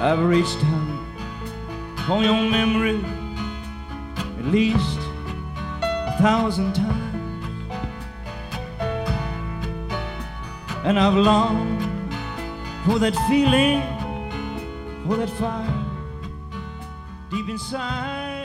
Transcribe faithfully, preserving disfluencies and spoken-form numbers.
I've reached out for your memory at least a thousand times, and I've longed for that feeling, for that fire deep inside.